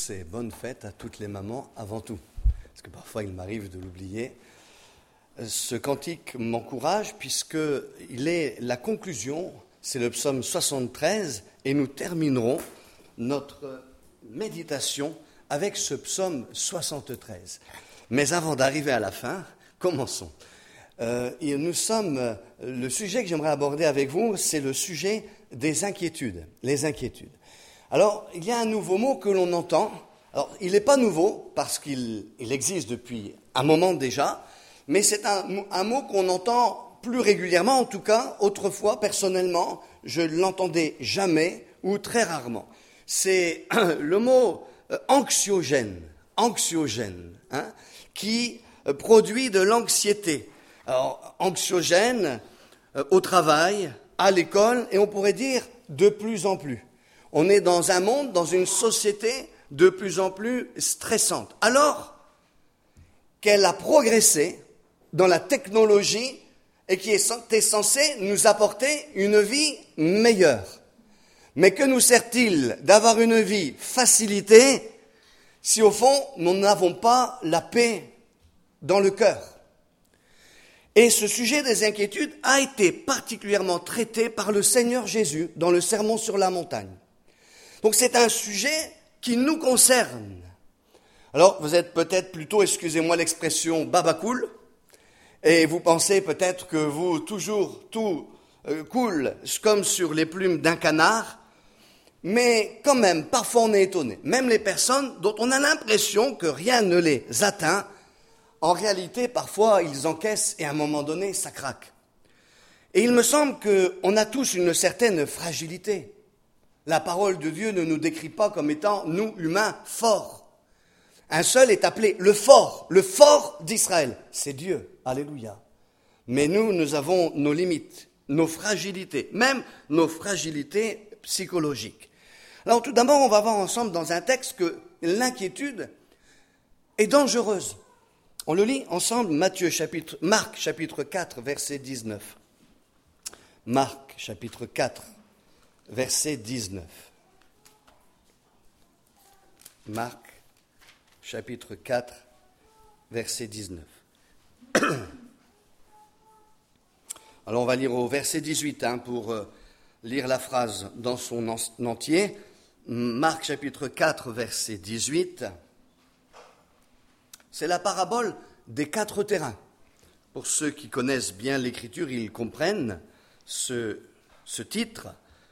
tous et bonne fête à toutes les mamans avant tout, parce que parfois il m'arrive de l'oublier. Ce cantique m'encourage puisqu'il est la conclusion, c'est le psaume 73, et nous terminerons notre méditation avec ce psaume 73. Mais avant d'arriver à la fin, commençons. Le sujet que j'aimerais aborder avec vous, c'est le sujet des inquiétudes, les inquiétudes. Alors, il y a un nouveau mot que l'on entend. Alors, il n'est pas nouveau parce qu'il existe depuis un moment déjà, mais c'est un mot qu'on entend plus régulièrement, en tout cas, autrefois, personnellement, je ne l'entendais jamais ou très rarement. C'est le mot anxiogène, qui produit de l'anxiété. Alors, anxiogène au travail, à l'école, et on pourrait dire de plus en plus. On est dans un monde, dans une société de plus en plus stressante. Alors qu'elle a progressé dans la technologie et qui était censée nous apporter une vie meilleure. Mais que nous sert-il d'avoir une vie facilitée si au fond nous n'avons pas la paix dans le cœur? Et ce sujet des inquiétudes a été particulièrement traité par le Seigneur Jésus dans le Sermon sur la montagne. Donc c'est un sujet qui nous concerne. Alors vous êtes peut-être plutôt, excusez-moi l'expression, babacool, et vous pensez peut-être que vous, toujours tout coule comme sur les plumes d'un canard, mais quand même, parfois on est étonné. Même les personnes dont on a l'impression que rien ne les atteint, en réalité, parfois, ils encaissent et à un moment donné, ça craque. Et il me semble qu'on a tous une certaine fragilité. La parole de Dieu ne nous décrit pas comme étant, nous, humains, forts. Un seul est appelé le fort d'Israël. C'est Dieu, alléluia. Mais nous avons nos limites, nos fragilités, même nos fragilités psychologiques. Alors tout d'abord, on va voir ensemble dans un texte que l'inquiétude est dangereuse. On le lit ensemble, Marc chapitre 4, verset 19. Marc chapitre 4, verset 19. Marc chapitre 4, verset 19. Alors on va lire au verset 18 pour lire la phrase dans son entier. Marc chapitre 4, verset 18. C'est la parabole des 4 terrains. Pour ceux qui connaissent bien l'Écriture, ils comprennent ce titre.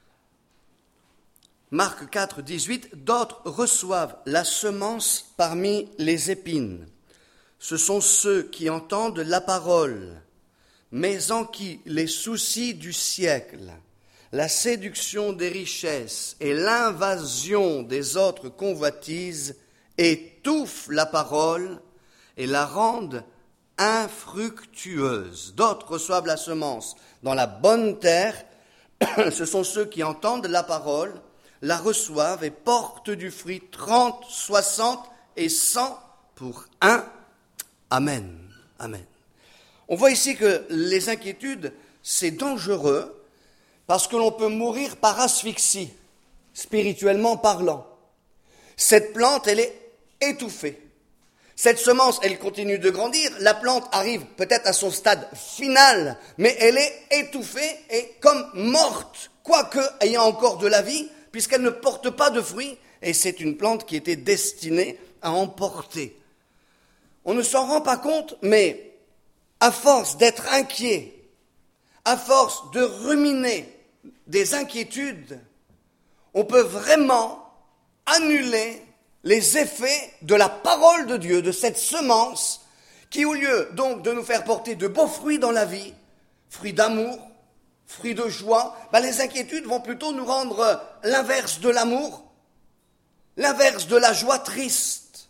Marc 4, 18, d'autres reçoivent la semence parmi les épines. Ce sont ceux qui entendent la parole, mais en qui les soucis du siècle, la séduction des richesses et l'invasion des autres convoitises étouffent la parole et la rendent infructueuse. D'autres reçoivent la semence dans la bonne terre. Ce sont ceux qui entendent la parole, la reçoivent et portent du fruit 30, 60 et 100 pour un. Amen. Amen. On voit ici que les inquiétudes, c'est dangereux parce que l'on peut mourir par asphyxie, spirituellement parlant. Cette plante, elle est étouffée. Cette semence, elle continue de grandir. La plante arrive peut-être à son stade final, mais elle est étouffée et comme morte, quoique ayant encore de la vie, puisqu'elle ne porte pas de fruits, et c'est une plante qui était destinée à en porter. On ne s'en rend pas compte, mais à force d'être inquiet, à force de ruminer des inquiétudes, on peut vraiment annuler les effets de la parole de Dieu, de cette semence, qui au lieu donc de nous faire porter de beaux fruits dans la vie, fruits d'amour, fruits de joie, les inquiétudes vont plutôt nous rendre l'inverse de l'amour, l'inverse de la joie triste.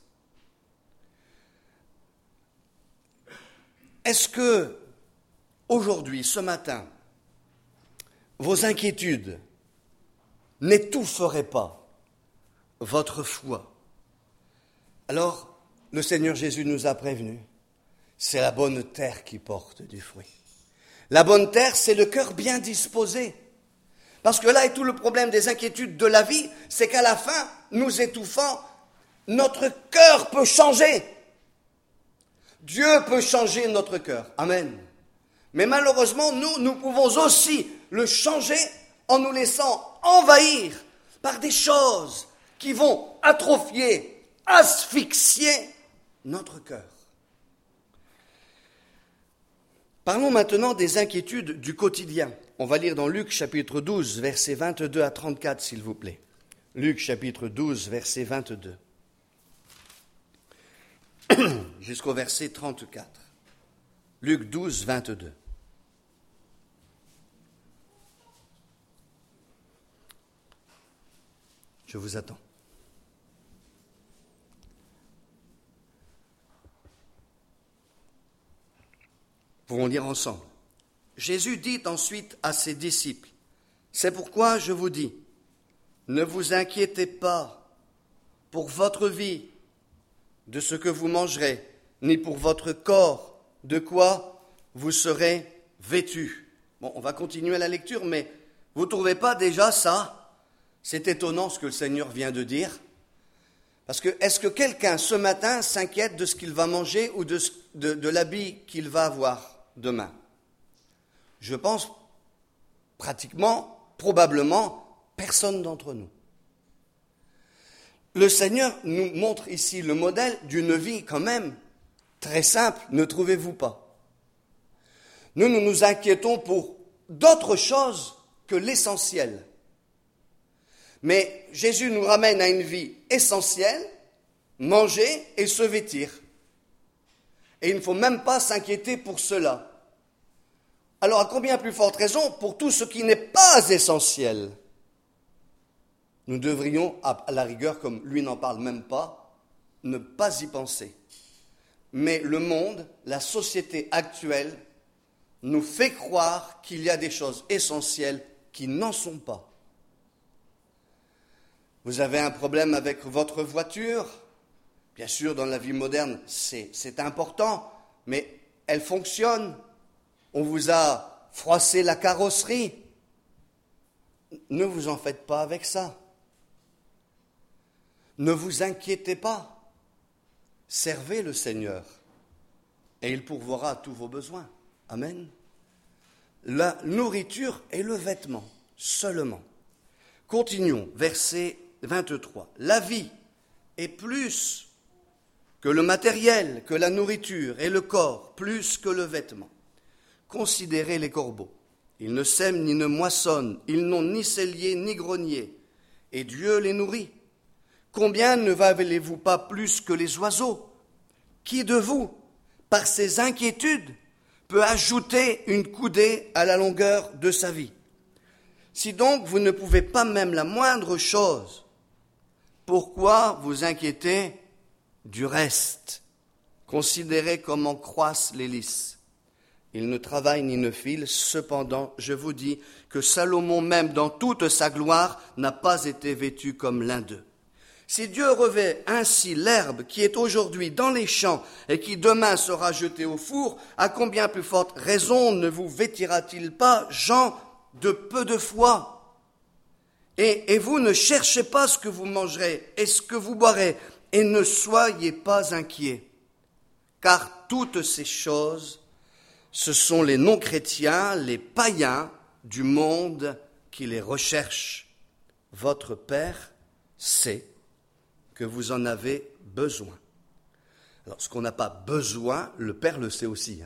Est-ce que, aujourd'hui, ce matin, vos inquiétudes n'étoufferaient pas votre foi? Alors, le Seigneur Jésus nous a prévenus, c'est la bonne terre qui porte du fruit. La bonne terre, c'est le cœur bien disposé. Parce que là est tout le problème des inquiétudes de la vie, c'est qu'à la fin, nous étouffant, notre cœur peut changer. Dieu peut changer notre cœur. Amen. Mais malheureusement, nous pouvons aussi le changer en nous laissant envahir par des choses qui vont atrophier, asphyxier notre cœur. Parlons maintenant des inquiétudes du quotidien. On va lire dans Luc chapitre 12, versets 22 à 34, s'il vous plaît. Luc chapitre 12, verset 22. Jusqu'au verset 34. Luc 12, 22. Je vous attends. Pouvons lire ensemble. Jésus dit ensuite à ses disciples, « C'est pourquoi je vous dis, ne vous inquiétez pas pour votre vie, de ce que vous mangerez, ni pour votre corps, de quoi vous serez vêtus. » Bon, on va continuer la lecture, mais vous ne trouvez pas déjà ça? C'est étonnant ce que le Seigneur vient de dire. Parce que est-ce que quelqu'un ce matin s'inquiète de ce qu'il va manger ou de l'habit qu'il va avoir demain? Je pense pratiquement, probablement, personne d'entre nous. Le Seigneur nous montre ici le modèle d'une vie quand même très simple, ne trouvez-vous pas? Nous nous inquiétons pour d'autres choses que l'essentiel. Mais Jésus nous ramène à une vie essentielle, manger et se vêtir. Et il ne faut même pas s'inquiéter pour cela. Alors à combien plus forte raison pour tout ce qui n'est pas essentiel? Nous devrions, à la rigueur, comme lui n'en parle même pas, ne pas y penser. Mais le monde, la société actuelle, nous fait croire qu'il y a des choses essentielles qui n'en sont pas. Vous avez un problème avec votre voiture? Bien sûr, dans la vie moderne, c'est important, mais elle fonctionne. On vous a froissé la carrosserie. Ne vous en faites pas avec ça. Ne vous inquiétez pas. Servez le Seigneur et il pourvoira à tous vos besoins. Amen. La nourriture et le vêtement seulement. Continuons, verset 23. La vie est plus que le matériel, que la nourriture, et le corps plus que le vêtement. Considérez les corbeaux. Ils ne sèment ni ne moissonnent, ils n'ont ni cellier ni grenier, et Dieu les nourrit. Combien ne valez-vous pas plus que les oiseaux? Qui de vous, par ses inquiétudes, peut ajouter une coudée à la longueur de sa vie? Si donc vous ne pouvez pas même la moindre chose, pourquoi vous inquiétez du reste? Considérez comment croissent les lys. Ils ne travaillent ni ne filent, cependant, je vous dis que Salomon même dans toute sa gloire n'a pas été vêtu comme l'un d'eux. Si Dieu revêt ainsi l'herbe qui est aujourd'hui dans les champs et qui demain sera jetée au four, à combien plus forte raison ne vous vêtira-t-il pas, gens de peu de foi? Et vous ne cherchez pas ce que vous mangerez et ce que vous boirez, et ne soyez pas inquiets, car toutes ces choses, ce sont les non-chrétiens, les païens du monde qui les recherchent. Votre Père sait que vous en avez besoin. Alors, ce qu'on n'a pas besoin, le Père le sait aussi.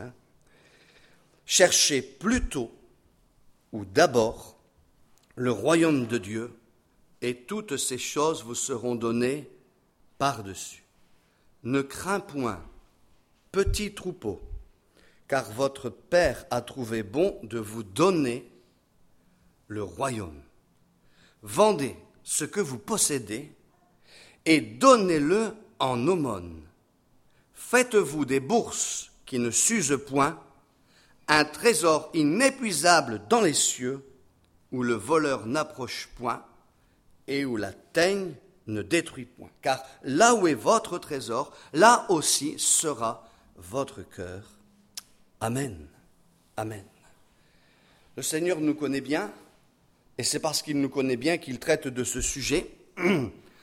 Cherchez plutôt, ou d'abord, le royaume de Dieu, et toutes ces choses vous seront données par-dessus. Ne crains point, petit troupeau, car votre Père a trouvé bon de vous donner le royaume. Vendez ce que vous possédez et donnez-le en aumône. Faites-vous des bourses qui ne s'usent point, un trésor inépuisable dans les cieux, où le voleur n'approche point et où la teigne ne détruit point. Car là où est votre trésor, là aussi sera votre cœur. Amen. Amen. Le Seigneur nous connaît bien, et c'est parce qu'il nous connaît bien qu'il traite de ce sujet.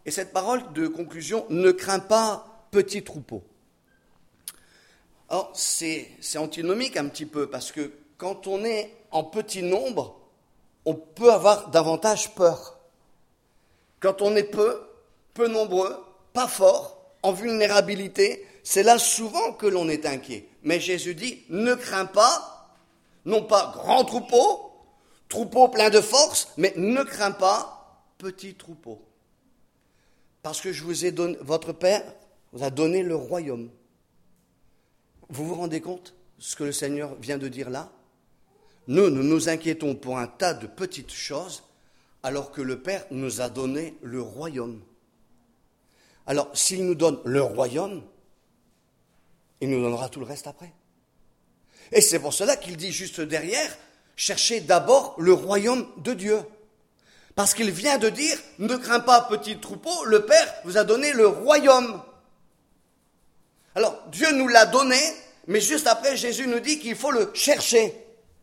Et cette parole de conclusion, ne crains pas, petit troupeau. Alors, c'est antinomique un petit peu, parce que quand on est en petit nombre, on peut avoir davantage peur. Quand on est peu nombreux, pas fort, en vulnérabilité, c'est là souvent que l'on est inquiet. Mais Jésus dit, ne crains pas, non pas grand troupeau plein de force, mais ne crains pas, petit troupeau. Parce que je vous ai donné, votre Père vous a donné le royaume. Vous vous rendez compte ce que le Seigneur vient de dire là? Nous nous inquiétons pour un tas de petites choses, alors que le Père nous a donné le royaume. Alors, s'il nous donne le royaume, il nous donnera tout le reste après. Et c'est pour cela qu'il dit juste derrière, cherchez d'abord le royaume de Dieu. Parce qu'il vient de dire, ne crains pas petit troupeau, le Père vous a donné le royaume. Alors, Dieu nous l'a donné, mais juste après, Jésus nous dit qu'il faut le chercher.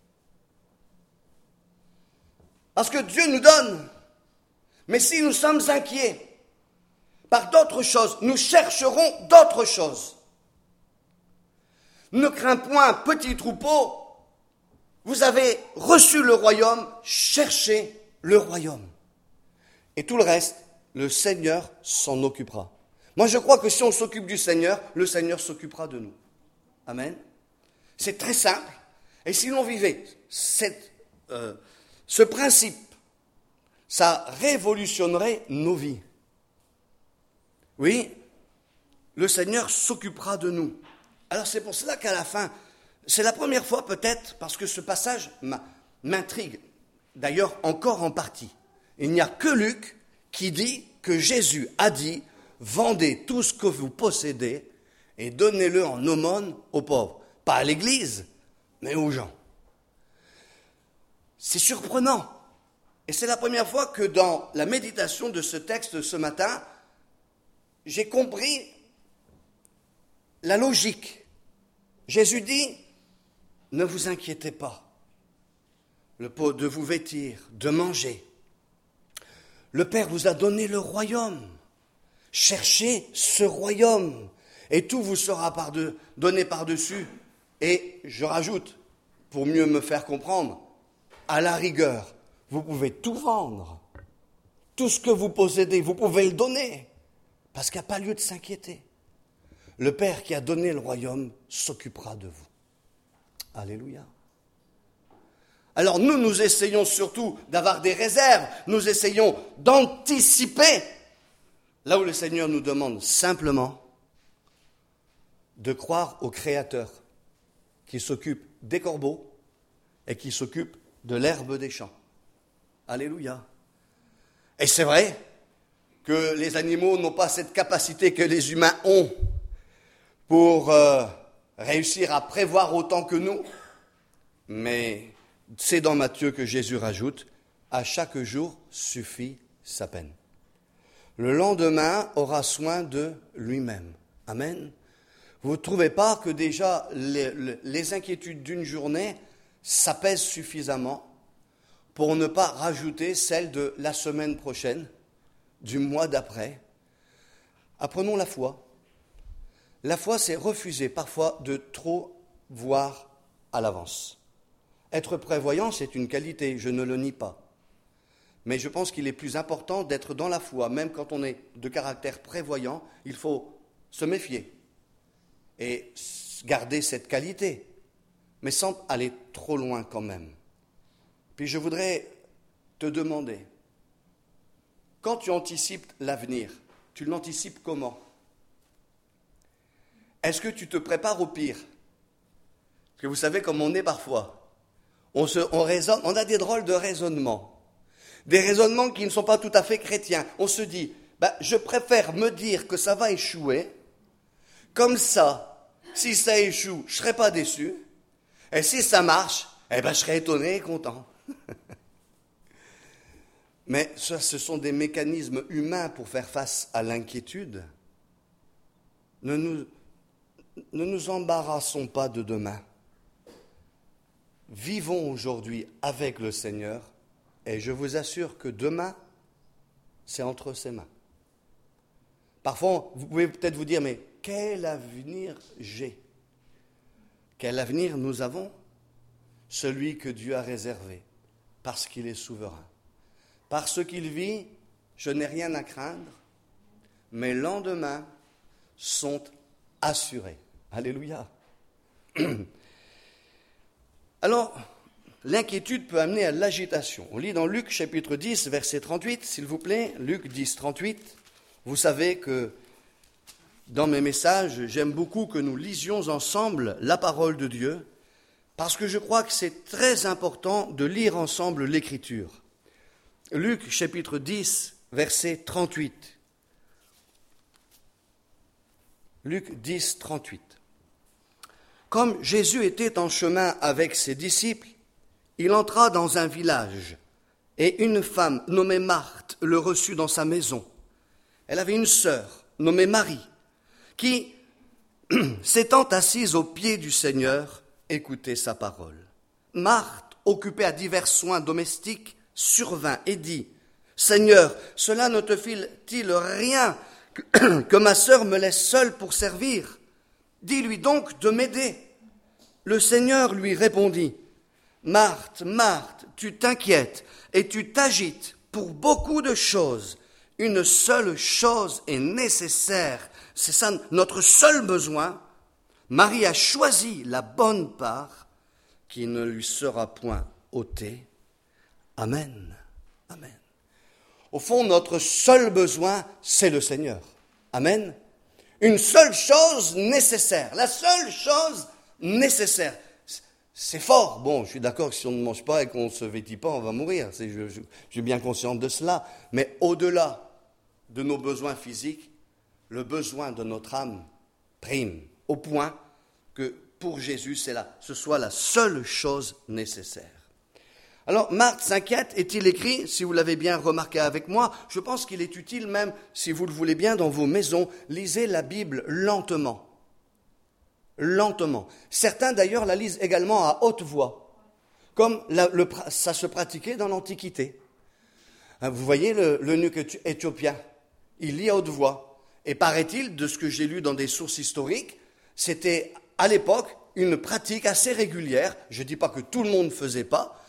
Parce que Dieu nous donne. Mais si nous sommes inquiets par d'autres choses, nous chercherons d'autres choses. Ne crains point, petit troupeau, vous avez reçu le royaume, cherchez le royaume. Et tout le reste, le Seigneur s'en occupera. Moi, je crois que si on s'occupe du Seigneur, le Seigneur s'occupera de nous. Amen. C'est très simple. Et si l'on vivait ce principe, ça révolutionnerait nos vies. Oui, le Seigneur s'occupera de nous. Alors c'est pour cela qu'à la fin, c'est la première fois peut-être, parce que ce passage m'intrigue, d'ailleurs encore en partie. Il n'y a que Luc qui dit que Jésus a dit « Vendez tout ce que vous possédez et donnez-le en aumône aux pauvres. » Pas à l'Église, mais aux gens. C'est surprenant. Et c'est la première fois que dans la méditation de ce texte ce matin, j'ai compris la logique. Jésus dit, ne vous inquiétez pas de vous vêtir, de manger. Le Père vous a donné le royaume. Cherchez ce royaume et tout vous sera donné par-dessus. Et je rajoute, pour mieux me faire comprendre, à la rigueur, vous pouvez tout vendre. Tout ce que vous possédez, vous pouvez le donner. Parce qu'il n'y a pas lieu de s'inquiéter. Le Père qui a donné le royaume s'occupera de vous. Alléluia. Alors nous essayons surtout d'avoir des réserves. Nous essayons d'anticiper. Là où le Seigneur nous demande simplement de croire au Créateur qui s'occupe des corbeaux et qui s'occupe de l'herbe des champs. Alléluia. Et c'est vrai que les animaux n'ont pas cette capacité que les humains ont pour réussir à prévoir autant que nous. Mais c'est dans Matthieu que Jésus rajoute « À chaque jour suffit sa peine ». Le lendemain aura soin de lui-même. Amen. Vous ne trouvez pas que déjà les inquiétudes d'une journée, ça pèse suffisamment pour ne pas rajouter celles de la semaine prochaine, du mois d'après? Apprenons la foi. La foi, c'est refuser parfois de trop voir à l'avance. Être prévoyant, c'est une qualité, je ne le nie pas. Mais je pense qu'il est plus important d'être dans la foi, même quand on est de caractère prévoyant, il faut se méfier et garder cette qualité, mais sans aller trop loin quand même. Puis je voudrais te demander, quand tu anticipes l'avenir, tu l'anticipes comment? Est-ce que tu te prépares au pire? Parce que vous savez comme on est parfois. On raisonne, on a des drôles de raisonnements. Des raisonnements qui ne sont pas tout à fait chrétiens. On se dit, je préfère me dire que ça va échouer. Comme ça, si ça échoue, je ne serai pas déçu. Et si ça marche, je serai étonné et content. Mais ça, ce sont des mécanismes humains pour faire face à l'inquiétude. Ne nous embarrassons pas de demain. Vivons aujourd'hui avec le Seigneur et je vous assure que demain, c'est entre ses mains. Parfois, vous pouvez peut-être vous dire, mais quel avenir j'ai? Quel avenir nous avons? Celui que Dieu a réservé, parce qu'il est souverain. Parce qu'il vit, je n'ai rien à craindre, mes lendemains sont assurés. Alléluia. Alors, l'inquiétude peut amener à l'agitation. On lit dans Luc chapitre 10, verset 38, s'il vous plaît, Luc 10, 38. Vous savez que dans mes messages, j'aime beaucoup que nous lisions ensemble la parole de Dieu, parce que je crois que c'est très important de lire ensemble l'Écriture. Luc chapitre 10, verset 38. Luc 10, 38. Comme Jésus était en chemin avec ses disciples, il entra dans un village, et une femme nommée Marthe le reçut dans sa maison. Elle avait une sœur nommée Marie, qui, s'étant assise aux pieds du Seigneur, écoutait sa parole. Marthe, occupée à divers soins domestiques, survint et dit, « Seigneur, cela ne te file-t-il rien que ma sœur me laisse seule pour servir? Dis-lui donc de m'aider. » Le Seigneur lui répondit, « Marthe, Marthe, tu t'inquiètes et tu t'agites pour beaucoup de choses. Une seule chose est nécessaire. C'est ça notre seul besoin. Marie a choisi la bonne part qui ne lui sera point ôtée. » Amen. Amen. Au fond, notre seul besoin, c'est le Seigneur. Amen. Une seule chose nécessaire. La seule chose nécessaire. C'est fort. Bon, je suis d'accord que si on ne mange pas et qu'on ne se vêtit pas, on va mourir. Je suis bien conscient de cela. Mais au-delà de nos besoins physiques, le besoin de notre âme prime, au point que pour Jésus, ce soit la seule chose nécessaire. Alors, Marthe s'inquiète, est-il écrit, si vous l'avez bien remarqué avec moi, je pense qu'il est utile même, si vous le voulez bien, dans vos maisons, lisez la Bible lentement. Lentement. Certains, d'ailleurs, la lisent également à haute voix, comme ça se pratiquait dans l'Antiquité. Vous voyez l'eunuque éthiopien, il lit à haute voix. Et paraît-il, de ce que j'ai lu dans des sources historiques, c'était à l'époque une pratique assez régulière. Je ne dis pas que tout le monde faisait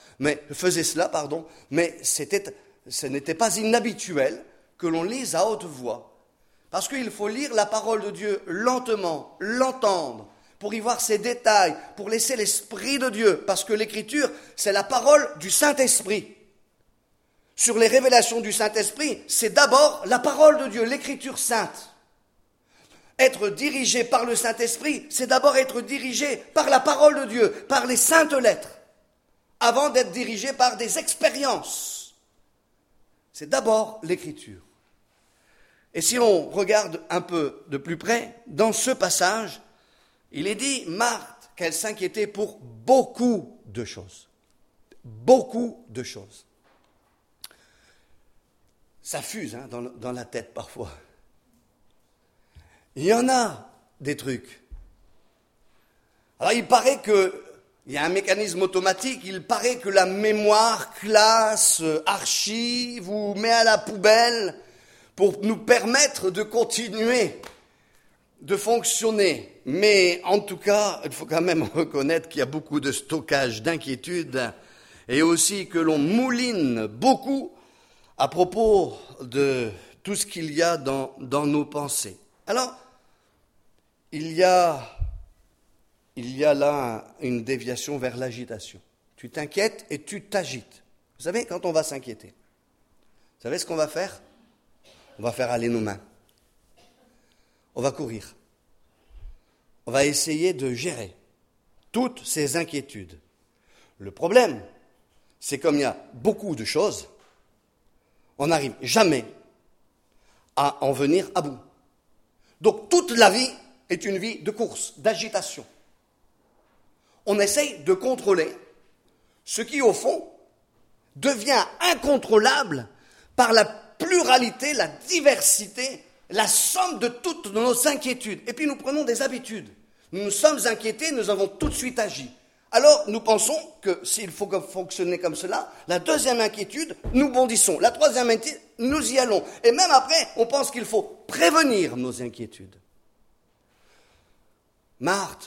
cela, mais ce n'était pas inhabituel que l'on lise à haute voix. Parce qu'il faut lire la parole de Dieu lentement, l'entendre, pour y voir ses détails, pour laisser l'Esprit de Dieu, parce que l'Écriture, c'est la parole du Saint-Esprit. Sur les révélations du Saint-Esprit, c'est d'abord la parole de Dieu, l'Écriture sainte. Être dirigé par le Saint-Esprit, c'est d'abord être dirigé par la parole de Dieu, par les saintes lettres, avant d'être dirigé par des expériences. C'est d'abord l'Écriture. Et si on regarde un peu de plus près, dans ce passage, il est dit, Marthe, qu'elle s'inquiétait pour beaucoup de choses. Beaucoup de choses. Ça fuse dans la tête parfois. Il y en a des trucs. Alors il paraît qu'il y a un mécanisme automatique, il paraît que la mémoire classe, archive ou met à la poubelle pour nous permettre de continuer de fonctionner. Mais en tout cas, il faut quand même reconnaître qu'il y a beaucoup de stockage d'inquiétudes et aussi que l'on mouline beaucoup à propos de tout ce qu'il y a dans nos pensées. Alors, il y a là une déviation vers l'agitation. Tu t'inquiètes et tu t'agites. Vous savez, quand on va s'inquiéter, vous savez ce qu'on va faire? On va faire aller nos mains. On va courir. On va essayer de gérer toutes ces inquiétudes. Le problème, c'est comme il y a beaucoup de choses, on n'arrive jamais à en venir à bout. Donc toute la vie est une vie de course, d'agitation. On essaye de contrôler ce qui, au fond, devient incontrôlable par la pluralité, la diversité, la somme de toutes nos inquiétudes. Et puis nous prenons des habitudes. Nous nous sommes inquiétés, nous avons tout de suite agi. Alors, nous pensons que s'il faut fonctionner comme cela, la deuxième inquiétude, nous bondissons. La troisième inquiétude, nous y allons. Et même après, on pense qu'il faut prévenir nos inquiétudes. Marthe,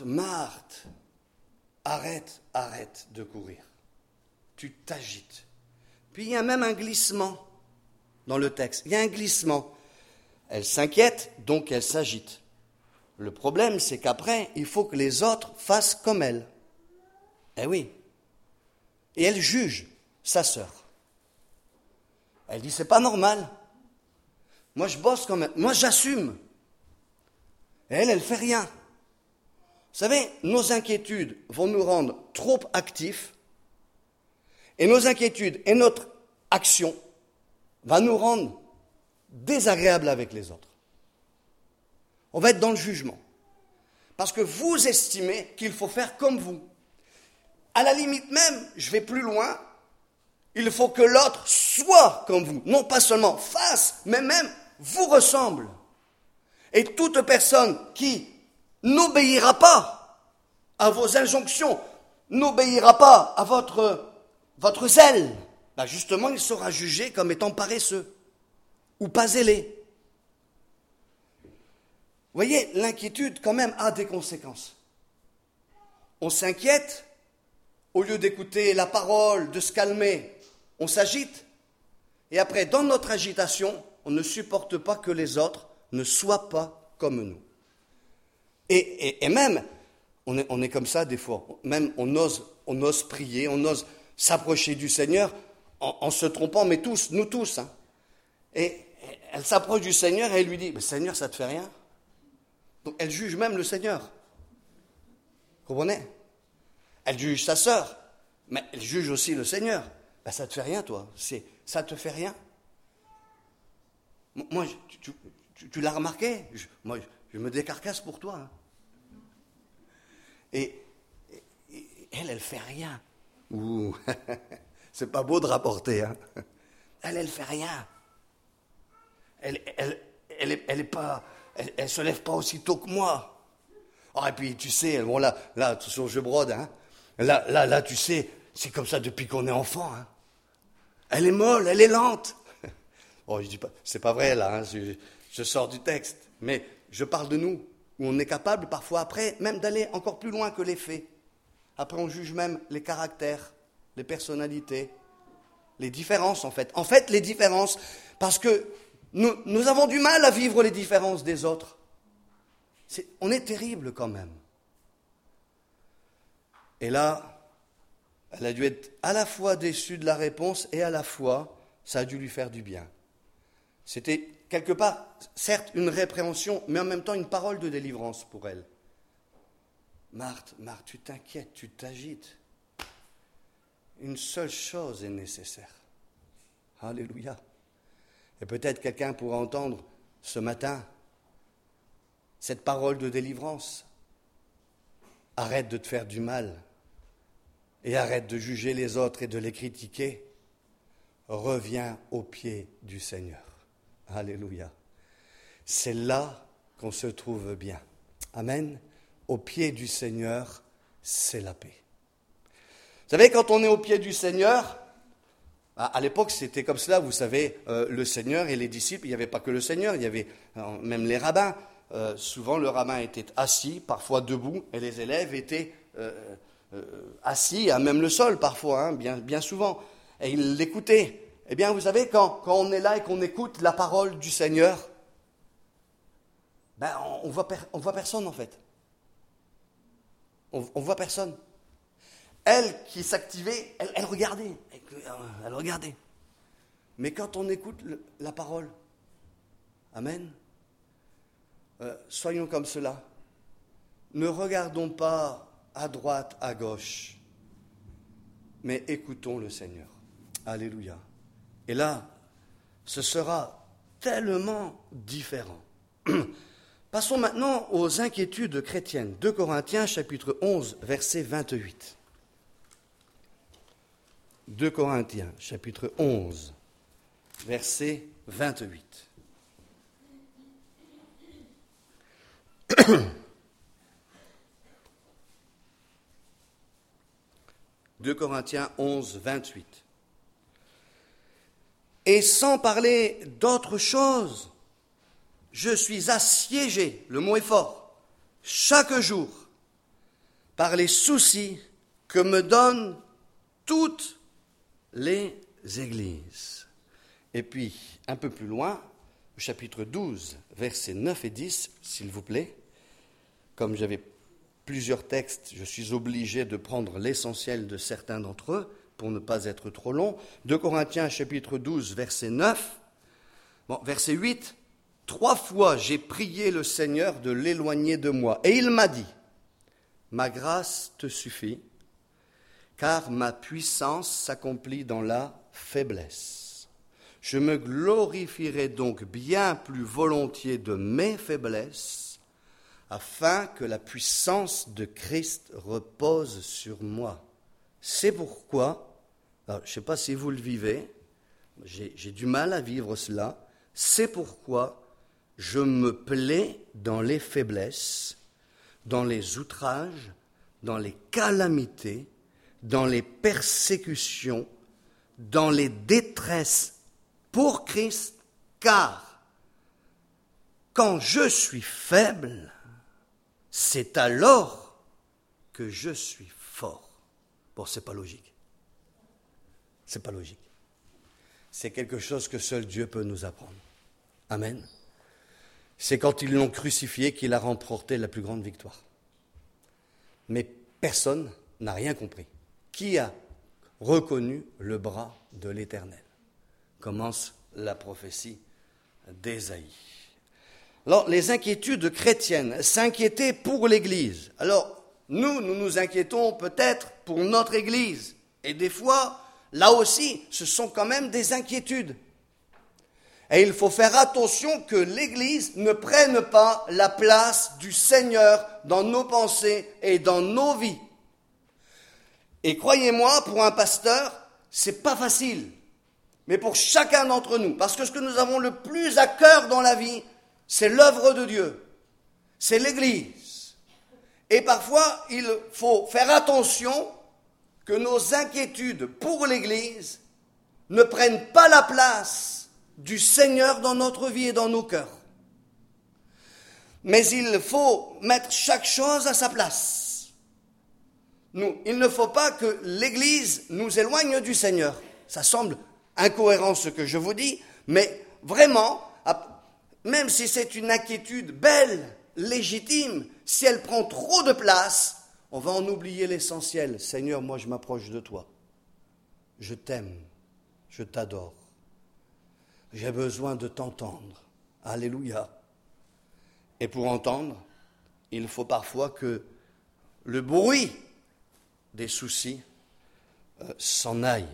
arrête de courir. Tu t'agites. Puis il y a même un glissement dans le texte. Il y a un glissement. Elle s'inquiète, donc elle s'agite. Le problème, c'est qu'après, il faut que les autres fassent comme elle. Eh oui. Et elle juge sa sœur. Elle dit, c'est pas normal. Moi, je bosse quand même. Moi, j'assume. Et elle fait rien. Vous savez, nos inquiétudes vont nous rendre trop actifs. Et nos inquiétudes et notre action va nous rendre désagréables avec les autres. On va être dans le jugement. Parce que vous estimez qu'il faut faire comme vous. À la limite même, je vais plus loin, il faut que l'autre soit comme vous. Non pas seulement fasse, mais même vous ressemble. Et toute personne qui n'obéira pas à vos injonctions, n'obéira pas à votre zèle, ben justement, il sera jugé comme étant paresseux ou pas zélé. Vous voyez, l'inquiétude, quand même, a des conséquences. On s'inquiète, au lieu d'écouter la parole, de se calmer, on s'agite. Et après, dans notre agitation, on ne supporte pas que les autres ne soient pas comme nous. Et même, on est comme ça des fois. Même, on ose prier, on ose s'approcher du Seigneur en se trompant, mais tous, nous tous. Hein. Et elle s'approche du Seigneur et elle lui dit, mais Seigneur, ça te fait rien? Donc elle juge même le Seigneur. Vous comprenez? Elle juge sa sœur, mais elle juge aussi le Seigneur. Ben, ça te fait rien, toi. Ça te fait rien. Moi, tu l'as remarqué. Moi, je me décarcasse pour toi. Hein. Et elle fait rien. Ouh, c'est pas beau de rapporter. Hein. Elle fait rien. Elle se lève pas aussitôt que moi. Oh, et puis, tu sais, bon, là, attention, je brode, hein. Là, tu sais, c'est comme ça depuis qu'on est enfant, hein. Elle est molle, elle est lente. Oh, je dis pas, c'est pas vrai, là, hein, je sors du texte. Mais je parle de nous, où on est capable, parfois, après, même d'aller encore plus loin que les faits. Après, on juge même les caractères, les personnalités, les différences, en fait. En fait, les différences, parce que nous avons du mal à vivre les différences des autres. On est terrible quand même. Et là, elle a dû être à la fois déçue de la réponse et à la fois, ça a dû lui faire du bien. C'était quelque part, certes, une répréhension, mais en même temps une parole de délivrance pour elle. Marthe, tu t'inquiètes, tu t'agites. Une seule chose est nécessaire. Alléluia. Et peut-être quelqu'un pourra entendre ce matin cette parole de délivrance. Arrête de te faire du mal et arrête de juger les autres et de les critiquer. Reviens aux pieds du Seigneur. Alléluia. C'est là qu'on se trouve bien. Amen. Aux pieds du Seigneur, c'est la paix. Vous savez, quand on est aux pieds du Seigneur, à l'époque, c'était comme cela, vous savez, le Seigneur et les disciples, il n'y avait pas que le Seigneur, il y avait même les rabbins. Souvent, le rabbin était assis, parfois debout, et les élèves étaient assis, à même le sol, parfois, hein, bien souvent. Et ils l'écoutaient. Eh bien, vous savez, quand on est là et qu'on écoute la parole du Seigneur, ben, on voit personne, en fait. On voit personne. Elle qui s'activait, elle regardait. Elle regardait. Mais quand on écoute la parole, amen, soyons comme cela. Ne regardons pas à droite, à gauche, mais écoutons le Seigneur. Alléluia. Et là, ce sera tellement différent. Passons maintenant aux inquiétudes chrétiennes. 2 Corinthiens, chapitre 11, verset 28. 2 Corinthiens, chapitre 11, verset 28. 2 Corinthiens 11, 28. Et sans parler d'autre chose, je suis assiégé, le mot est fort, chaque jour, par les soucis que me donnent toutes les églises. Et puis, un peu plus loin, au chapitre 12, versets 9 et 10, s'il vous plaît. Comme j'avais plusieurs textes, je suis obligé de prendre l'essentiel de certains d'entre eux pour ne pas être trop long. 2 Corinthiens, chapitre 12, verset 9. Verset 8. 3 fois j'ai prié le Seigneur de l'éloigner de moi. Et il m'a dit, ma grâce te suffit, car ma puissance s'accomplit dans la faiblesse. Je me glorifierai donc bien plus volontiers de mes faiblesses, afin que la puissance de Christ repose sur moi. C'est pourquoi, alors, je ne sais pas si vous le vivez, j'ai du mal à vivre cela, c'est pourquoi je me plais dans les faiblesses, dans les outrages, dans les calamités, dans les persécutions, dans les détresses pour Christ, car quand je suis faible, c'est alors que je suis fort. Bon, c'est pas logique. C'est pas logique. C'est quelque chose que seul Dieu peut nous apprendre. Amen. C'est quand ils l'ont crucifié qu'il a remporté la plus grande victoire. Mais personne n'a rien compris. Qui a reconnu le bras de l'Éternel? Commence la prophétie d'Ésaïe. Alors, les inquiétudes chrétiennes, s'inquiéter pour l'Église. Alors, nous nous inquiétons peut-être pour notre Église. Et des fois, là aussi, ce sont quand même des inquiétudes. Et il faut faire attention que l'Église ne prenne pas la place du Seigneur dans nos pensées et dans nos vies. Et croyez-moi, pour un pasteur, c'est pas facile. Mais pour chacun d'entre nous, parce que ce que nous avons le plus à cœur dans la vie, c'est l'œuvre de Dieu, c'est l'Église. Et parfois, il faut faire attention que nos inquiétudes pour l'Église ne prennent pas la place du Seigneur dans notre vie et dans nos cœurs. Mais il faut mettre chaque chose à sa place. Il ne faut pas que l'Église nous éloigne du Seigneur. Ça semble incohérent ce que je vous dis, mais vraiment, même si c'est une inquiétude belle, légitime, si elle prend trop de place, on va en oublier l'essentiel. Seigneur, moi je m'approche de toi. Je t'aime, je t'adore. J'ai besoin de t'entendre. Alléluia. Et pour entendre, il faut parfois que le bruit des soucis s'en aille.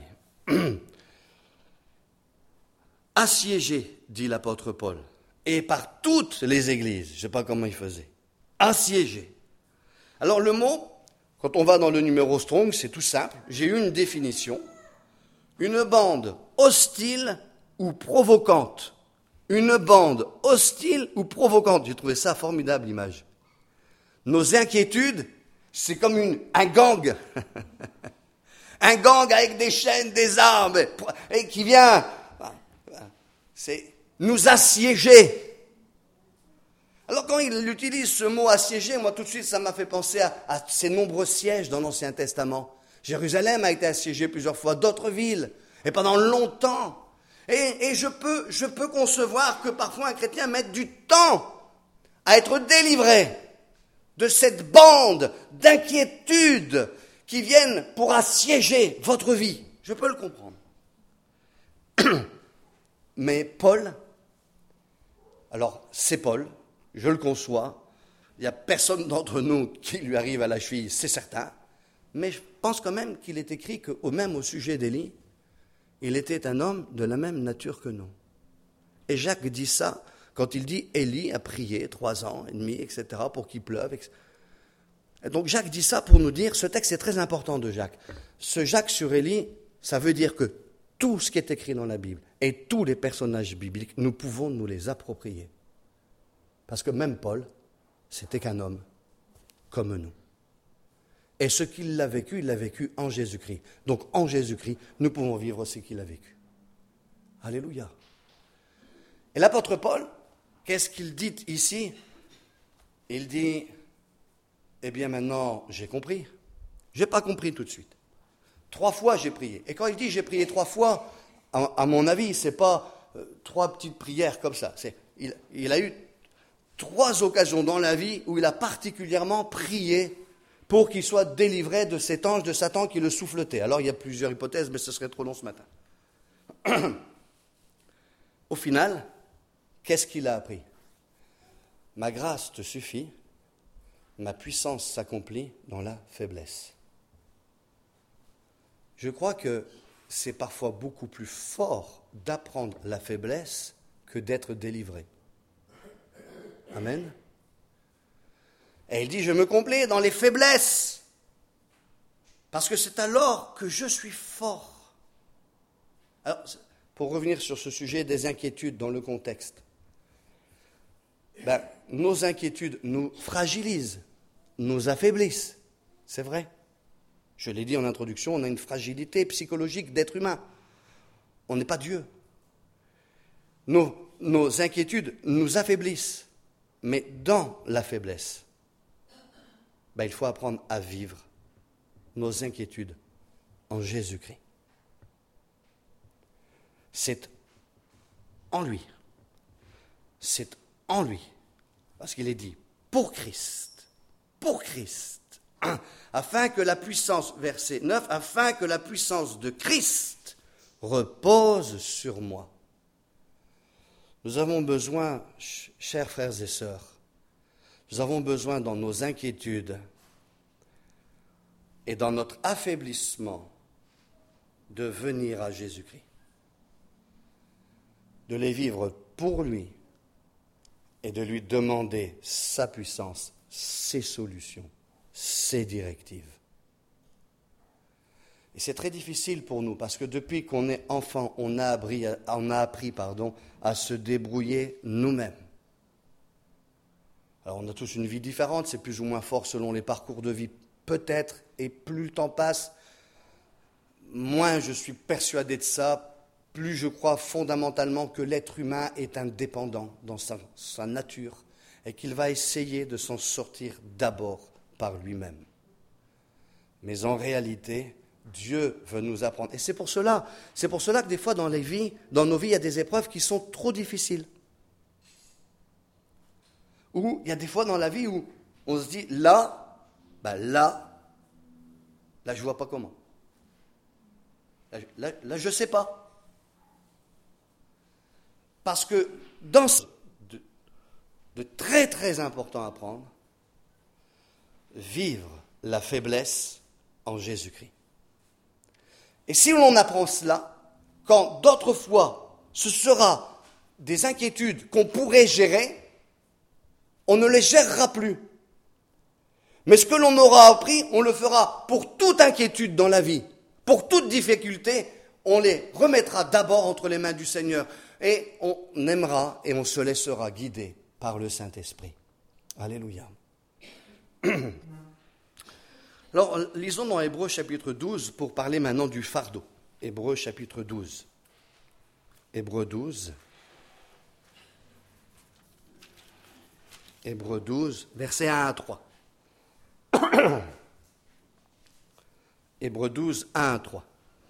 Assiégé, dit l'apôtre Paul, et par toutes les églises, je ne sais pas comment il faisait, assiégé. Alors le mot, quand on va dans le numéro Strong, c'est tout simple, j'ai eu une définition, une bande hostile ou provocante. Une bande hostile ou provocante. J'ai trouvé ça formidable, l'image. Nos inquiétudes, c'est comme un gang. Un gang avec des chaînes, des armes, et qui vient nous assiéger. Alors quand il utilise ce mot assiéger, moi tout de suite ça m'a fait penser à ces nombreux sièges dans l'Ancien Testament. Jérusalem a été assiégée plusieurs fois, d'autres villes, et pendant longtemps. Et je peux concevoir que parfois un chrétien mette du temps à être délivré de cette bande d'inquiétudes qui viennent pour assiéger votre vie. Je peux le comprendre. Mais Paul, alors c'est Paul, je le conçois, il n'y a personne d'entre nous qui lui arrive à la cheville, c'est certain, mais je pense quand même qu'il est écrit que, même au sujet d'Élie, il était un homme de la même nature que nous. Et Jacques dit ça quand il dit Élie a prié 3 ans et demi, etc., pour qu'il pleuve. Et donc Jacques dit ça pour nous dire, ce texte est très important de Jacques. Ce Jacques sur Élie, ça veut dire que tout ce qui est écrit dans la Bible et tous les personnages bibliques, nous pouvons nous les approprier. Parce que même Paul, c'était qu'un homme comme nous. Et ce qu'il a vécu, il l'a vécu en Jésus-Christ. Donc en Jésus-Christ, nous pouvons vivre ce qu'il a vécu. Alléluia. Et l'apôtre Paul, qu'est-ce qu'il dit ici? Il dit, eh bien maintenant, j'ai compris. Je n'ai pas compris tout de suite. 3 fois j'ai prié. Et quand il dit j'ai prié 3 fois, à mon avis, ce n'est pas 3 petites prières comme ça. Il a eu 3 occasions dans la vie où il a particulièrement prié pour qu'il soit délivré de cet ange de Satan qui le souffletait. Alors il y a plusieurs hypothèses, mais ce serait trop long ce matin. Au final, qu'est-ce qu'il a appris? Ma grâce te suffit, ma puissance s'accomplit dans la faiblesse. Je crois que c'est parfois beaucoup plus fort d'apprendre la faiblesse que d'être délivré. Amen. Et il dit, je me complais dans les faiblesses, parce que c'est alors que je suis fort. Alors, pour revenir sur ce sujet des inquiétudes dans le contexte, nos inquiétudes nous fragilisent, nous affaiblissent, c'est vrai. Je l'ai dit en introduction, on a une fragilité psychologique d'être humain. On n'est pas Dieu. Nos inquiétudes nous affaiblissent, mais dans la faiblesse, il faut apprendre à vivre nos inquiétudes en Jésus-Christ. C'est en lui. C'est en lui. Parce qu'il est dit, pour Christ, afin que la puissance, verset 9, afin que la puissance de Christ repose sur moi. Nous avons besoin, chers frères et sœurs, nous avons besoin dans nos inquiétudes et dans notre affaiblissement de venir à Jésus-Christ, de les vivre pour lui et de lui demander sa puissance, ses solutions, ses directives. Et c'est très difficile pour nous parce que depuis qu'on est enfant, on a appris à se débrouiller nous-mêmes. Alors on a tous une vie différente, c'est plus ou moins fort selon les parcours de vie peut-être, et plus le temps passe, moins je suis persuadé de ça, plus je crois fondamentalement que l'être humain est indépendant dans sa nature et qu'il va essayer de s'en sortir d'abord par lui-même. Mais en réalité, Dieu veut nous apprendre. Et c'est pour cela que des fois dans nos vies, il y a des épreuves qui sont trop difficiles. Ou il y a des fois dans la vie où on se dit, là, je ne vois pas comment. Là, je ne sais pas. Parce que dans ce de très très important à prendre, vivre la faiblesse en Jésus-Christ. Et si l'on apprend cela, quand d'autres fois ce sera des inquiétudes qu'on pourrait gérer, on ne les gérera plus. Mais ce que l'on aura appris, on le fera pour toute inquiétude dans la vie, pour toute difficulté, on les remettra d'abord entre les mains du Seigneur et on aimera et on se laissera guider par le Saint-Esprit. Alléluia. Alors, lisons dans Hébreux chapitre 12 pour parler maintenant du fardeau. Hébreux chapitre 12. Hébreux 12. Hébreux 12, versets 1 à 3. Hébreux 12, 1 à 3.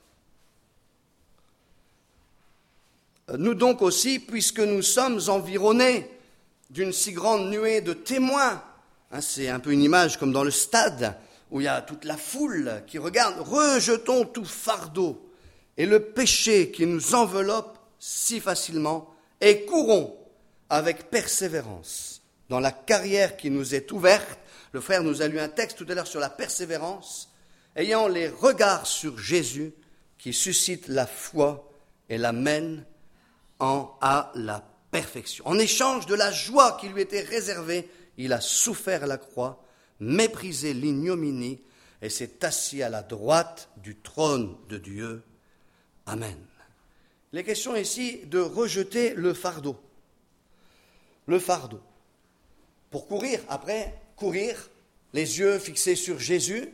Nous donc aussi, puisque nous sommes environnés d'une si grande nuée de témoins, c'est un peu une image comme dans le stade, où il y a toute la foule qui regarde, rejetons tout fardeau et le péché qui nous enveloppe si facilement et courons avec persévérance dans la carrière qui nous est ouverte. Le frère nous a lu un texte tout à l'heure sur la persévérance, ayant les regards sur Jésus qui suscite la foi et l'amène à la perfection. En échange de la joie qui lui était réservée, il a souffert la croix, méprisé l'ignominie et s'est assis à la droite du trône de Dieu. Amen. Il est question ici de rejeter le fardeau. Le fardeau. Pour courir, les yeux fixés sur Jésus,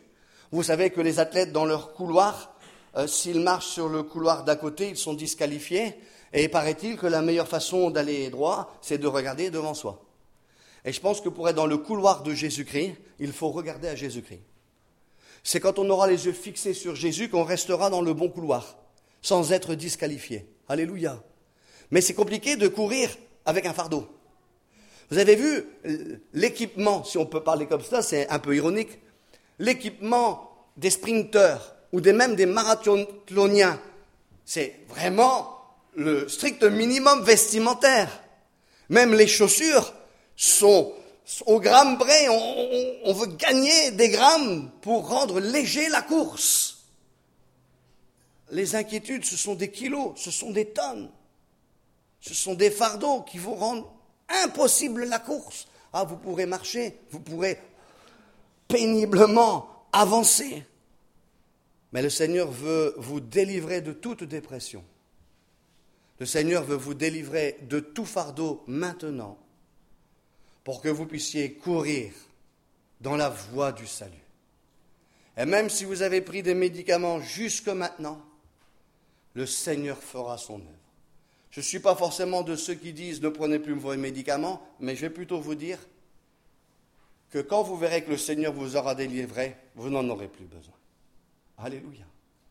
Vous savez que les athlètes, dans leur couloir, s'ils marchent sur le couloir d'à côté, ils sont disqualifiés. Et paraît-il que la meilleure façon d'aller droit, c'est de regarder devant soi. Et je pense que pour être dans le couloir de Jésus-Christ, il faut regarder à Jésus-Christ. C'est quand on aura les yeux fixés sur Jésus qu'on restera dans le bon couloir, sans être disqualifié. Alléluia. Mais c'est compliqué de courir avec un fardeau. Vous avez vu l'équipement, si on peut parler comme ça, c'est un peu ironique, l'équipement des sprinteurs ou même des marathoniens, c'est vraiment le strict minimum vestimentaire. Même les chaussures sont au gramme près. On veut gagner des grammes pour rendre léger la course. Les inquiétudes, ce sont des kilos, ce sont des tonnes. Ce sont des fardeaux qui vont rendre impossible la course. Ah, vous pourrez marcher, vous pourrez péniblement avancer. Mais le Seigneur veut vous délivrer de toute dépression. Le Seigneur veut vous délivrer de tout fardeau maintenant pour que vous puissiez courir dans la voie du salut. Et même si vous avez pris des médicaments jusque maintenant, le Seigneur fera son œuvre. Je ne suis pas forcément de ceux qui disent ne prenez plus vos médicaments, mais je vais plutôt vous dire que quand vous verrez que le Seigneur vous aura délivré, vous n'en aurez plus besoin. Alléluia.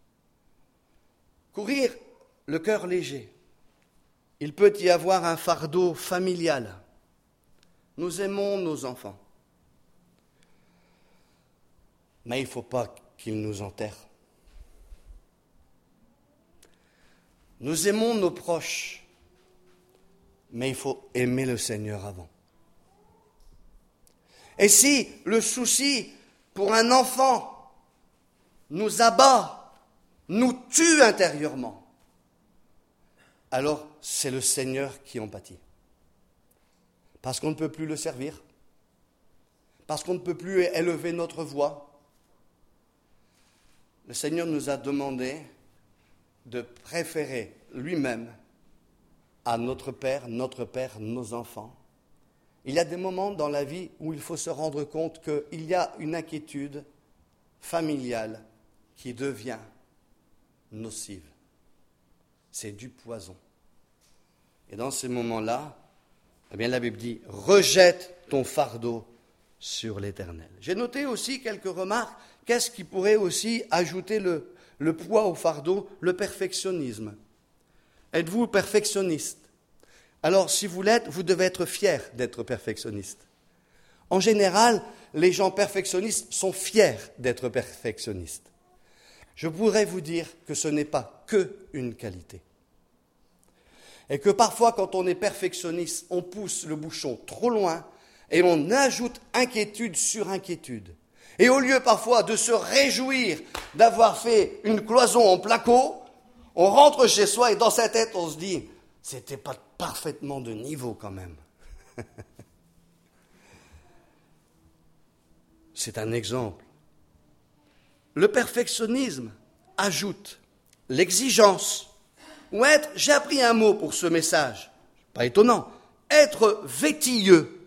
Courir le cœur léger. Il peut y avoir un fardeau familial. Nous aimons nos enfants. Mais il ne faut pas qu'ils nous enterrent. Nous aimons nos proches, mais il faut aimer le Seigneur avant. Et si le souci pour un enfant nous abat, nous tue intérieurement, alors c'est le Seigneur qui en pâtit. Parce qu'on ne peut plus le servir, parce qu'on ne peut plus élever notre voix. Le Seigneur nous a demandé de préférer lui-même à notre Père, nos enfants. Il y a des moments dans la vie où il faut se rendre compte qu'il y a une inquiétude familiale qui devient nocive. C'est du poison. Et dans ces moments-là, eh bien, la Bible dit « Rejette ton fardeau sur l'Éternel ». J'ai noté aussi quelques remarques. Qu'est-ce qui pourrait aussi ajouter le poids au fardeau? Le perfectionnisme. Êtes-vous perfectionniste? Alors, si vous l'êtes, vous devez être fier d'être perfectionniste. En général, les gens perfectionnistes sont fiers d'être perfectionnistes. Je pourrais vous dire que ce n'est pas qu'une qualité. Et que parfois, quand on est perfectionniste, on pousse le bouchon trop loin et on ajoute inquiétude sur inquiétude. Et au lieu parfois de se réjouir d'avoir fait une cloison en placo, on rentre chez soi et dans sa tête, on se dit « c'était pas parfaitement de niveau quand même ». C'est un exemple. Le perfectionnisme ajoute l'exigence. Ou être, j'ai appris un mot pour ce message, pas étonnant, être vétilleux,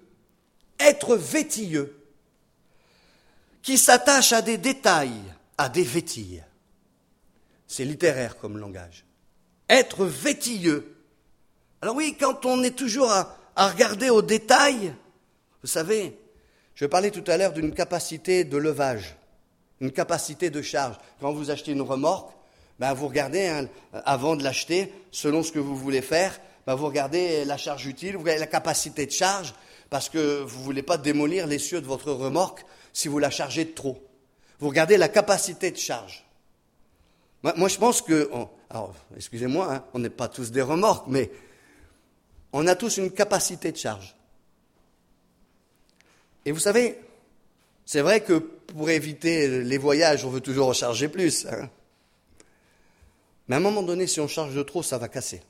qui s'attache à des détails, à des vétilles. C'est littéraire comme langage. Être vétilleux. Alors oui, quand on est toujours à regarder aux détails, vous savez, je parlais tout à l'heure d'une capacité de levage, une capacité de charge. Quand vous achetez une remorque, vous regardez, avant de l'acheter, selon ce que vous voulez faire, vous regardez la charge utile, vous regardez la capacité de charge, parce que vous ne voulez pas démolir l'essieu de votre remorque si vous la chargez de trop. Vous regardez la capacité de charge. Moi, je pense que, alors, excusez-moi, on n'est pas tous des remorques, mais on a tous une capacité de charge. Et vous savez, c'est vrai que pour éviter les voyages, on veut toujours en charger plus, Mais à un moment donné, si on charge de trop, ça va casser.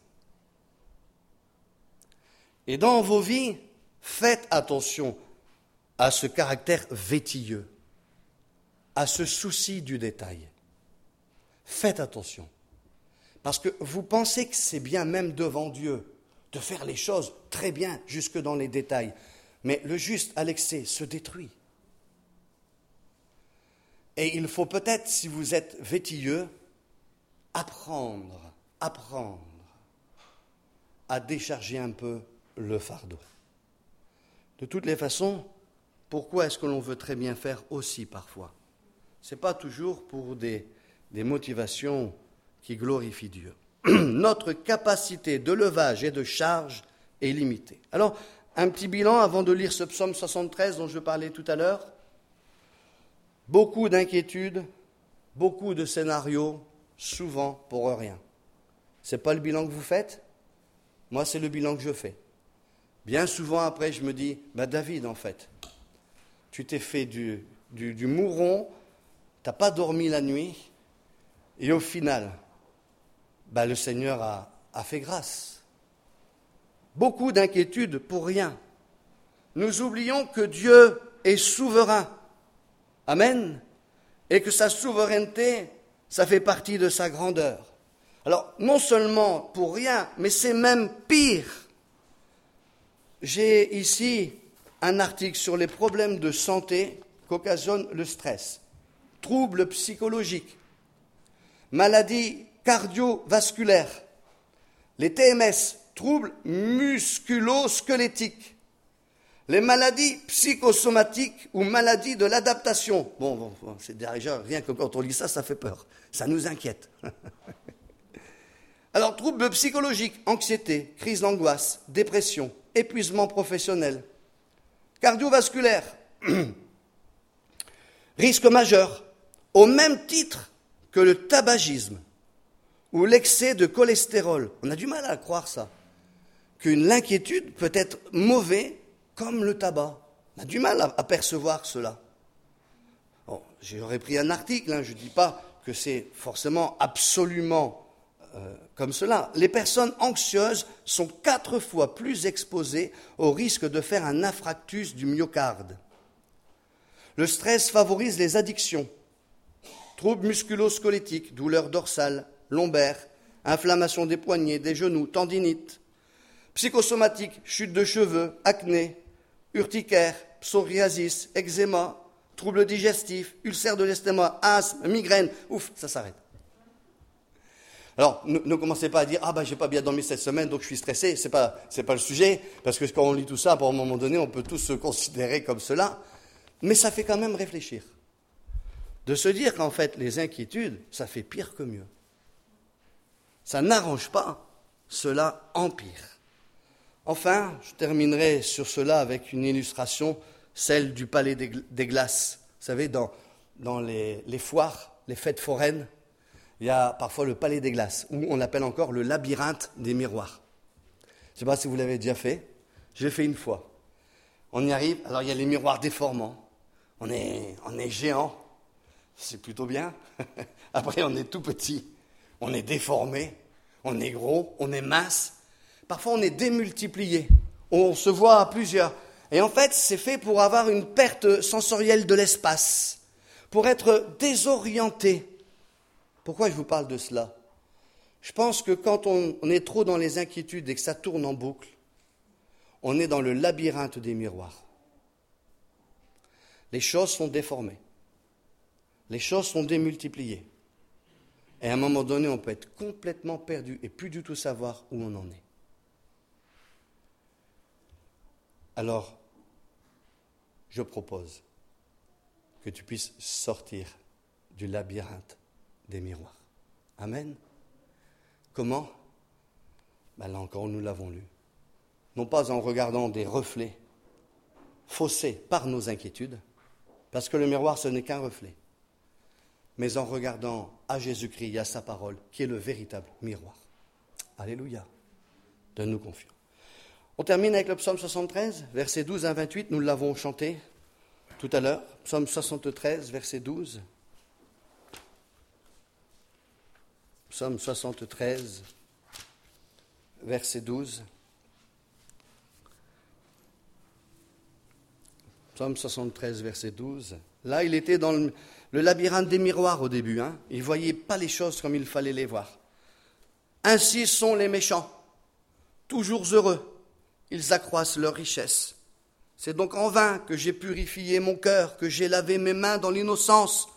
Et dans vos vies, faites attention à ce caractère vétilleux, à ce souci du détail. Faites attention. Parce que vous pensez que c'est bien même devant Dieu de faire les choses très bien jusque dans les détails. Mais le juste à l'excès se détruit. Et il faut peut-être, si vous êtes vétilleux, apprendre à décharger un peu le fardeau. De toutes les façons, pourquoi est-ce que l'on veut très bien faire aussi parfois? Ce n'est pas toujours pour des motivations qui glorifient Dieu. Notre capacité de levage et de charge est limitée. Alors, un petit bilan avant de lire ce psaume 73 dont je parlais tout à l'heure. Beaucoup d'inquiétudes, beaucoup de scénarios, souvent pour rien. Ce n'est pas le bilan que vous faites? Moi, c'est le bilan que je fais. Bien souvent, après, je me dis, David, en fait, tu t'es fait du mouron, tu n'as pas dormi la nuit, et au final, le Seigneur a fait grâce. Beaucoup d'inquiétudes pour rien. Nous oublions que Dieu est souverain. Amen. Et que sa souveraineté, ça fait partie de sa grandeur. Alors, non seulement pour rien, mais c'est même pire. J'ai ici un article sur les problèmes de santé qu'occasionne le stress, troubles psychologiques, maladies cardiovasculaires, les TMS, troubles musculo-squelettiques, les maladies psychosomatiques ou maladies de l'adaptation. Bon, c'est déjà, rien que quand on lit ça, ça fait peur. Ça nous inquiète. Alors, troubles psychologiques, anxiété, crise d'angoisse, dépression, épuisement professionnel, cardiovasculaire, risque majeur, au même titre que le tabagisme ou l'excès de cholestérol. On a du mal à croire ça, qu'une l'inquiétude peut être mauvaise comme le tabac. On a du mal à percevoir cela. Bon, j'aurais pris un article, je ne dis pas que c'est forcément absolument comme cela. Les personnes anxieuses sont 4 fois plus exposées au risque de faire un infarctus du myocarde. Le stress favorise les addictions, troubles musculo-squelettiques, douleurs dorsales, lombaires, inflammation des poignets, des genoux, tendinite, psychosomatique, chute de cheveux, acné, urticaire, psoriasis, eczéma, troubles digestifs, ulcères de l'estomac, asthme, migraine. Ouf, ça s'arrête. Alors, ne commencez pas à dire « Ah j'ai pas bien dormi cette semaine, donc je suis stressé ». C'est pas le sujet, parce que quand on lit tout ça, à un moment donné, on peut tous se considérer comme cela. Mais ça fait quand même réfléchir. De se dire qu'en fait, les inquiétudes, ça fait pire que mieux. Ça n'arrange pas, cela empire. Enfin, je terminerai sur cela avec une illustration, celle du palais des glaces. Vous savez, dans les foires, les fêtes foraines, il y a parfois le palais des glaces, ou on l'appelle encore le labyrinthe des miroirs. Je ne sais pas si vous l'avez déjà fait. Je l'ai fait une fois. On y arrive, alors il y a les miroirs déformants. On est géant, c'est plutôt bien. Après, on est tout petit, on est déformé, on est gros, on est mince. Parfois, on est démultiplié, on se voit à plusieurs. Et en fait, c'est fait pour avoir une perte sensorielle de l'espace, pour être désorienté. Pourquoi je vous parle de cela? Je pense que quand on est trop dans les inquiétudes et que ça tourne en boucle, on est dans le labyrinthe des miroirs. Les choses sont déformées. Les choses sont démultipliées. Et à un moment donné, on peut être complètement perdu et plus du tout savoir où on en est. Alors, je propose que tu puisses sortir du labyrinthe des miroirs. Amen. Comment? Là encore, nous l'avons lu. Non pas en regardant des reflets faussés par nos inquiétudes, parce que le miroir, ce n'est qu'un reflet, mais en regardant à Jésus-Christ et à sa parole, qui est le véritable miroir. Alléluia. Donne-nous confiance. On termine avec le psaume 73, versets 12 à 28. Nous l'avons chanté tout à l'heure. Psaume 73, verset 12. Psaume 73, verset 12. Psaume 73, verset 12. Là, il était dans le labyrinthe des miroirs au début. Il ne voyait pas les choses comme il fallait les voir. Ainsi sont les méchants, toujours heureux. Ils accroissent leur richesse. C'est donc en vain que j'ai purifié mon cœur, que j'ai lavé mes mains dans l'innocence.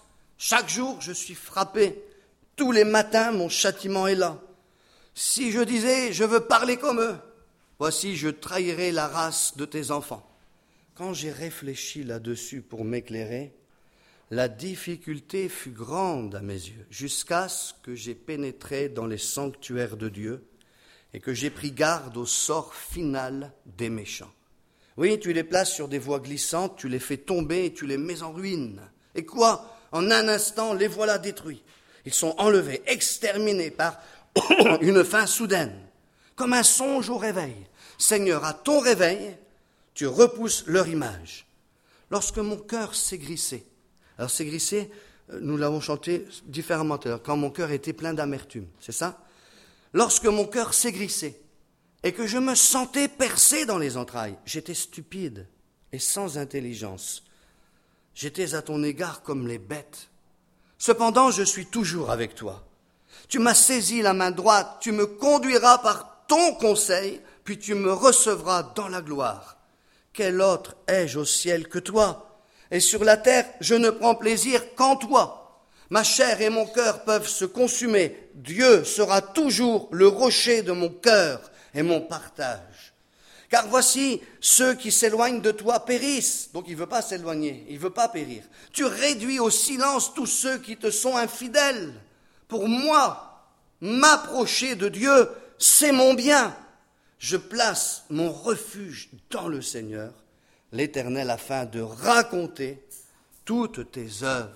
Chaque jour, je suis frappé. Tous les matins, mon châtiment est là. Si je disais, je veux parler comme eux, voici, je trahirais la race de tes enfants. Quand j'ai réfléchi là-dessus pour m'éclairer, la difficulté fut grande à mes yeux, jusqu'à ce que j'ai pénétré dans les sanctuaires de Dieu et que j'ai pris garde au sort final des méchants. Oui, tu les places sur des voies glissantes, tu les fais tomber et tu les mets en ruine. Et quoi ? En un instant, les voilà détruits. Ils sont enlevés, exterminés par une fin soudaine, comme un songe au réveil. Seigneur, à ton réveil, tu repousses leur image. Lorsque mon cœur s'aigrissait, alors s'aigrisser, nous l'avons chanté différemment tout à l'heure, quand mon cœur était plein d'amertume, c'est ça ? Lorsque mon cœur s'aigrissait et que je me sentais percé dans les entrailles, j'étais stupide et sans intelligence. J'étais à ton égard comme les bêtes. Cependant, je suis toujours avec toi. Tu m'as saisi la main droite, tu me conduiras par ton conseil, puis tu me recevras dans la gloire. Quel autre ai-je au ciel que toi ? Et sur la terre, je ne prends plaisir qu'en toi. Ma chair et mon cœur peuvent se consumer. Dieu sera toujours le rocher de mon cœur et mon partage. Car voici, ceux qui s'éloignent de toi périssent. Donc il ne veut pas s'éloigner, il ne veut pas périr. Tu réduis au silence tous ceux qui te sont infidèles. Pour moi, m'approcher de Dieu, c'est mon bien. Je place mon refuge dans le Seigneur, l'Éternel, afin de raconter toutes tes œuvres.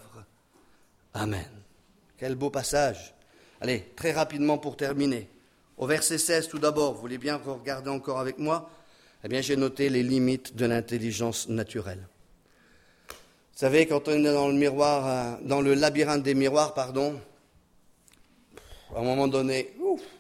Amen. Quel beau passage. Allez, très rapidement pour terminer. Au verset 16, tout d'abord, vous voulez bien regarder encore avec moi ? Eh bien, j'ai noté les limites de l'intelligence naturelle. Vous savez, quand on est dans le miroir, dans le labyrinthe des miroirs, à un moment donné,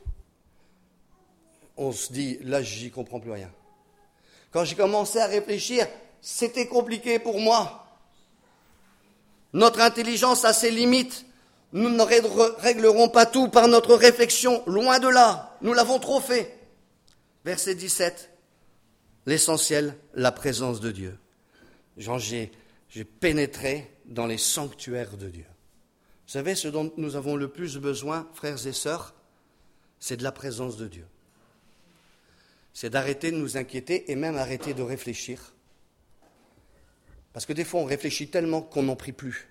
on se dit, là, j'y comprends plus rien. Quand j'ai commencé à réfléchir, c'était compliqué pour moi. Notre intelligence a ses limites. Nous ne réglerons pas tout par notre réflexion, loin de là. Nous l'avons trop fait. Verset 17, l'essentiel, la présence de Dieu. J'ai pénétré dans les sanctuaires de Dieu. Vous savez, ce dont nous avons le plus besoin, frères et sœurs, c'est de la présence de Dieu. C'est d'arrêter de nous inquiéter et même arrêter de réfléchir. Parce que des fois, on réfléchit tellement qu'on n'en prie plus.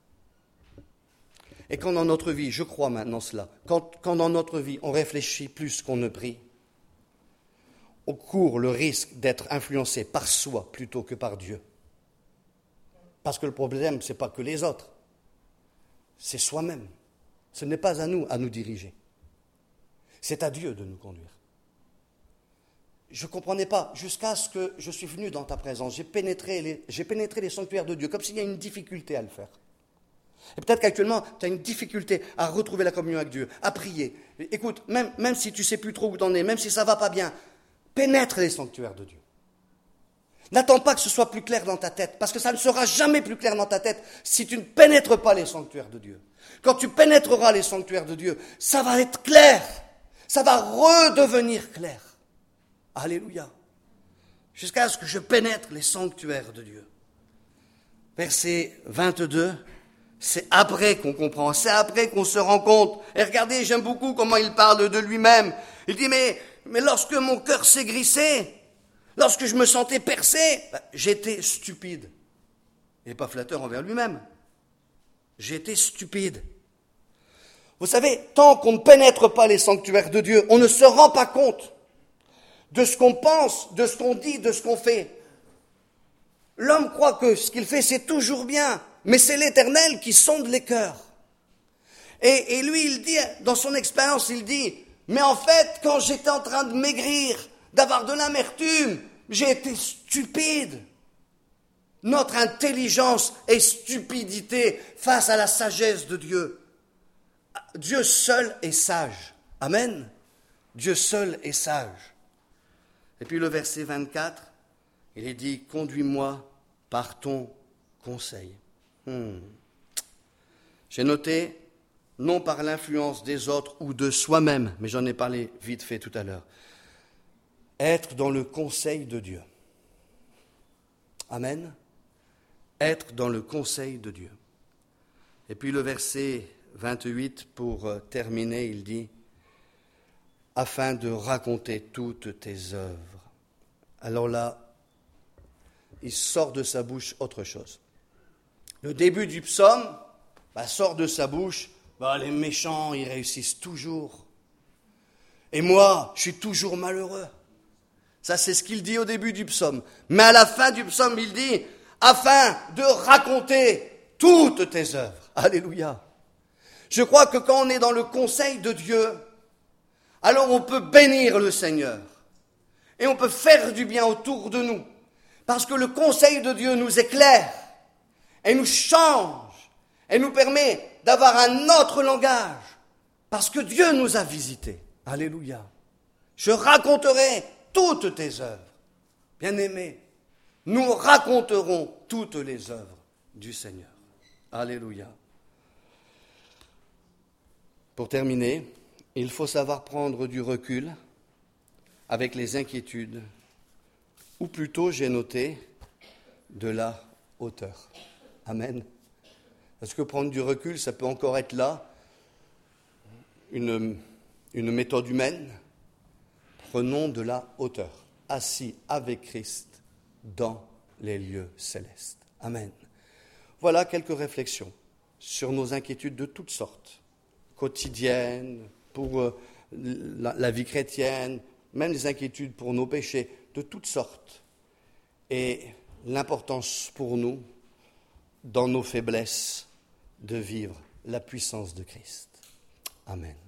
Et quand dans notre vie, je crois maintenant cela, quand dans notre vie, on réfléchit plus qu'on ne prie, on court le risque d'être influencé par soi plutôt que par Dieu. Parce que le problème, ce n'est pas que les autres, c'est soi-même. Ce n'est pas à nous diriger. C'est à Dieu de nous conduire. Je ne comprenais pas, jusqu'à ce que je suis venu dans ta présence, j'ai pénétré les sanctuaires de Dieu, comme s'il y a une difficulté à le faire. Et peut-être qu'actuellement, tu as une difficulté à retrouver la communion avec Dieu, à prier. Écoute, même si tu ne sais plus trop où t'en es, même si ça ne va pas bien, pénètre les sanctuaires de Dieu. N'attends pas que ce soit plus clair dans ta tête, parce que ça ne sera jamais plus clair dans ta tête si tu ne pénètres pas les sanctuaires de Dieu. Quand tu pénétreras les sanctuaires de Dieu, ça va être clair, ça va redevenir clair. Alléluia. Jusqu'à ce que je pénètre les sanctuaires de Dieu. Verset 22, c'est après qu'on comprend, c'est après qu'on se rend compte. Et regardez, j'aime beaucoup comment il parle de lui-même. Il dit, mais lorsque mon cœur s'aigrissait, lorsque je me sentais percé, j'étais stupide. Il n'est pas flatteur envers lui-même. J'étais stupide. Vous savez, tant qu'on ne pénètre pas les sanctuaires de Dieu, on ne se rend pas compte de ce qu'on pense, de ce qu'on dit, de ce qu'on fait. L'homme croit que ce qu'il fait, c'est toujours bien, mais c'est l'Éternel qui sonde les cœurs. Et lui, il dit, dans son expérience, il dit, mais en fait, quand j'étais en train de maigrir, d'avoir de l'amertume, j'ai été stupide. Notre intelligence est stupidité face à la sagesse de Dieu. Dieu seul est sage. Amen. Dieu seul est sage. Et puis le verset 24, il est dit, conduis-moi par ton conseil. J'ai noté, non par l'influence des autres ou de soi-même, mais j'en ai parlé vite fait tout à l'heure. Être dans le conseil de Dieu. Amen. Être dans le conseil de Dieu. Et puis le verset 28, pour terminer, il dit « Afin de raconter toutes tes œuvres ». Alors là, il sort de sa bouche autre chose. Le début du psaume sort de sa bouche, les méchants, ils réussissent toujours. Et moi, je suis toujours malheureux. Ça, c'est ce qu'il dit au début du psaume. Mais à la fin du psaume, il dit « Afin de raconter toutes tes œuvres ». Alléluia. Je crois que quand on est dans le conseil de Dieu, alors on peut bénir le Seigneur. Et on peut faire du bien autour de nous. Parce que le conseil de Dieu nous éclaire. Et nous change. Et nous permet d'avoir un autre langage. Parce que Dieu nous a visités. Alléluia. Je raconterai toutes tes œuvres. Bien-aimés, nous raconterons toutes les œuvres du Seigneur. Alléluia. Pour terminer, il faut savoir prendre du recul avec les inquiétudes, ou plutôt, j'ai noté, de la hauteur. Amen. Parce que prendre du recul, ça peut encore être là, une méthode humaine. Prenons de la hauteur, assis avec Christ dans les lieux célestes. Amen. Voilà quelques réflexions sur nos inquiétudes de toutes sortes, quotidiennes, pour la vie chrétienne, même les inquiétudes pour nos péchés, de toutes sortes. Et l'importance pour nous, dans nos faiblesses, de vivre la puissance de Christ. Amen.